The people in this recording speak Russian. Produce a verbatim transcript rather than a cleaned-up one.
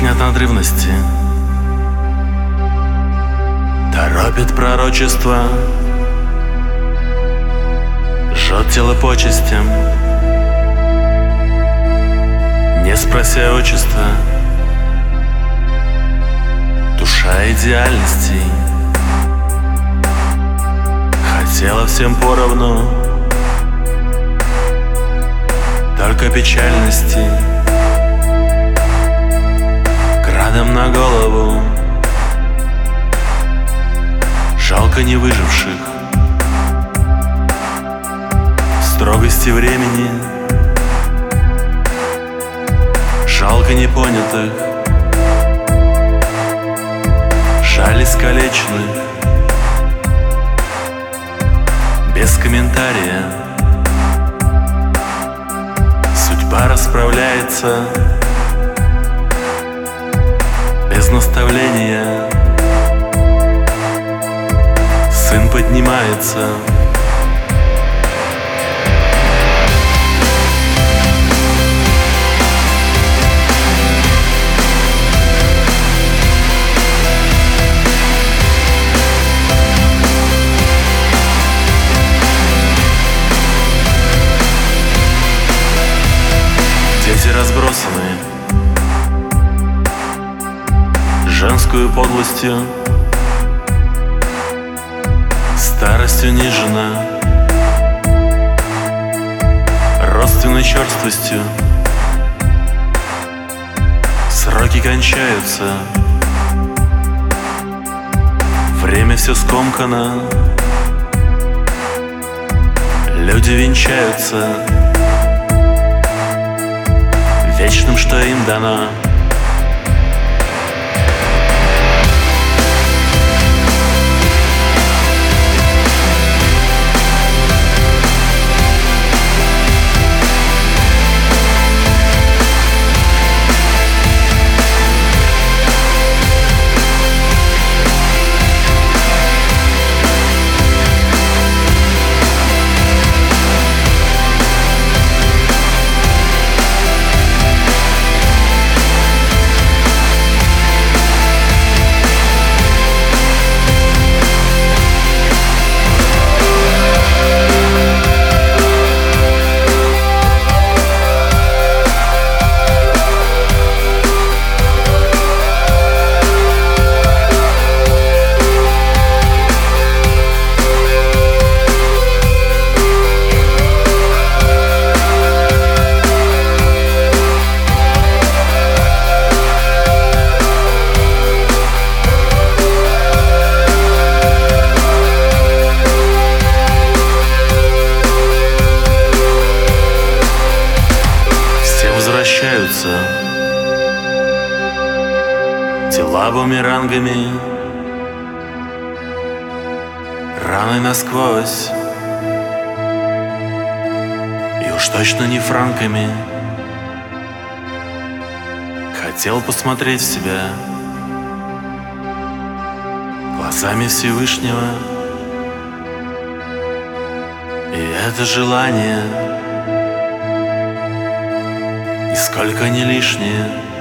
Жизнь от надрывности торопит пророчество, жжет тело почестям, не спрося отчества. Душа идеальностей хотела всем поровну, только печальности градом на голову. Жалко не выживших в строгости времени, жалко непонятых, жаль искалеченных. Без комментария судьба расправляется, без наставления сын поднимается. Дети разбросаны женскую подлостью, старость унижена родственной черствостью. Сроки кончаются, время все скомкано, люди венчаются вечным, что им дано. Возвращаются тела бумерангами, раны насквозь, и уж точно не франками. Хотел посмотреть в себя глазами Всевышнего, и это желание нисколько не лишнее.